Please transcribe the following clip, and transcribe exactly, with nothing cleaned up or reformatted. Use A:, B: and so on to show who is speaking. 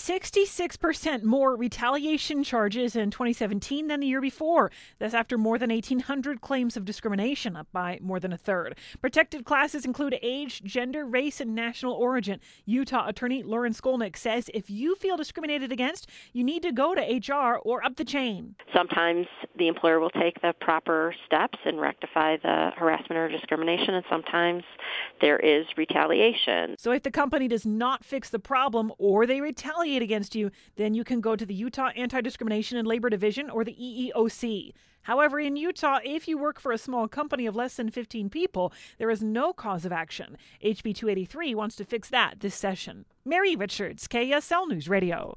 A: sixty-six percent more retaliation charges in twenty seventeen than the year before. That's after more than eighteen hundred claims of discrimination, up by more than a third. Protected classes include age, gender, race, and national origin. Utah attorney Lauren Skolnick says if you feel discriminated against, you need to go to H R or up the chain.
B: Sometimes the employer will take the proper steps and rectify the harassment or discrimination, and sometimes there is retaliation.
A: So if the company does not fix the problem or they retaliate against you, then you can go to the Utah Anti-Discrimination and Labor Division or the E E O C. However, in Utah, if you work for a small company of less than fifteen people, there is no cause of action. H B two eighty-three wants to fix that this session. Mary Richards, K S L News Radio.